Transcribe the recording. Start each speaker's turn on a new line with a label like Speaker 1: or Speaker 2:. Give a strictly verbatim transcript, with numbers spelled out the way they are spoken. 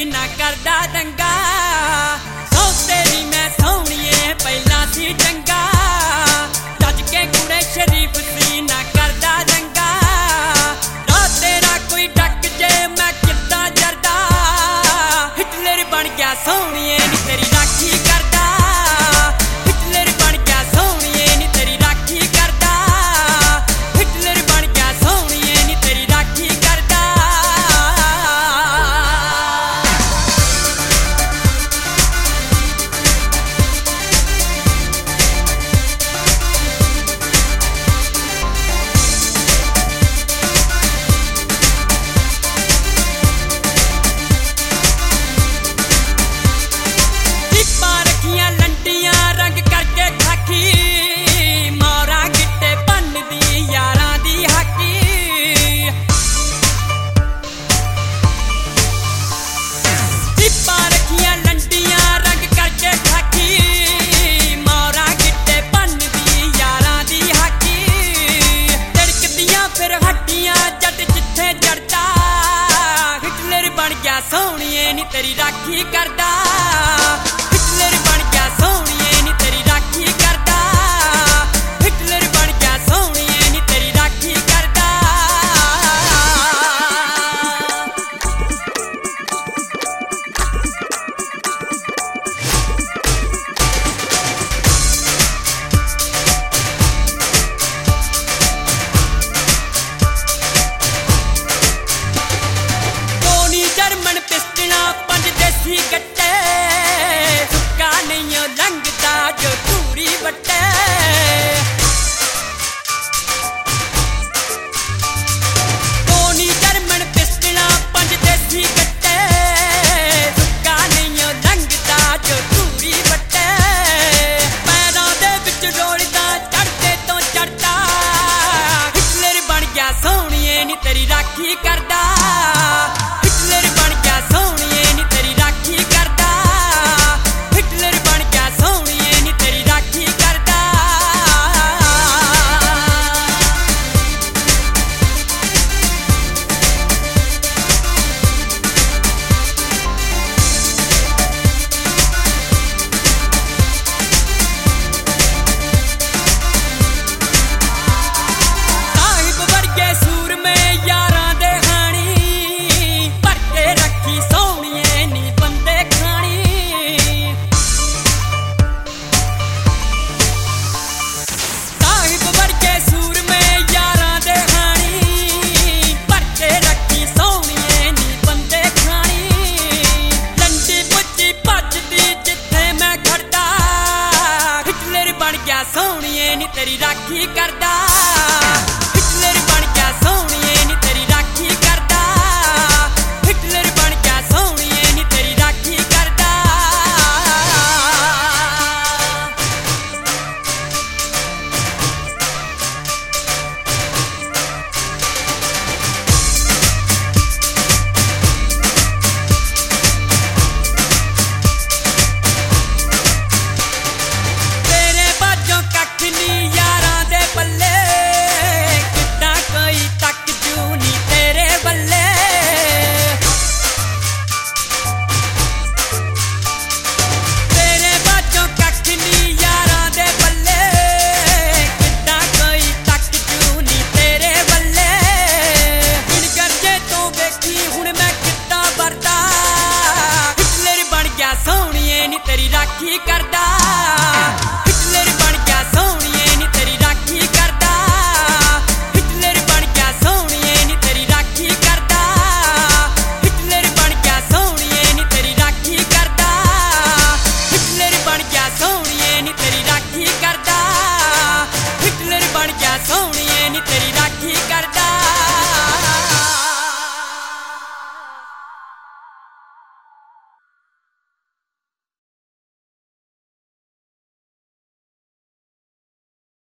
Speaker 1: सी ना करदा दंगा सौ तेरी मैं सोहणीए पहला सी चंगा जज के कुड़े शरीफ सी ना करदा दंगा ना तेरा कोई डक जे मैं किद्दां जरदा हिटलर बन गया सोहणीए नी तेरी राखी करदा हिटलर बन गया सोहणीए नी तेरी राखी करदा हिटलर बन गया सोहणीए नी तेरी राखी करदा सोहणीए नी तेरी राखी करदा हिटलर बन गया सोहणीए नी तेरी राखी करदा हिटलर बन गया सोहणीए नी तेरी राखी करदा टोनी जर्मन पिस्टना पंज देसी कट्टे सुक्का नहीं लंघदा जो धूरी बट्टे टोनी जर्मन पिस्टना पंज देसी कट्टे सुक्का नहीं लंघदा जो धूरी बट्टे पैरां दे विच रोलदा चढ़दे तो चढ़दा हिटलर बन गया सोहणीए नी तेरी राखी करदा हिटलर बन गया सोहणीए नी तेरी राखी करदा हिटलर बन गया सोहणीए नी तेरी राखी करदा साहिब वर्गे सूर में यारां दे हाणी भर के रखी सोहणीए नी बंदे खानी साहिब वर्गे सूर में यारां दे हाणी भर के रखी सोहणीए नी बंदे खानी लंडी पुच्ची भजदी जिथे मैं खड़दा हिटलर बन गया सोहणीए नी तेरी राखी करदा हिटलर बन गया सोहणीए नी तेरी राखी करदा हिटलर बन गया सोहणीए नी तेरी राखी करदा तेरे बाजों कख नी यारां दे पल्ले किद्दां कोई तक जू नी तेरे बल्ले तेरे बाजों कख नी यारां दे पल्ले किद्दां कोई तक जू नी तेरे बल्ले बिन गरजे तो वेखी हुण मैं किद्दां वरदा हिटलर बन गया सोहणीए नी तेरी राखी करदा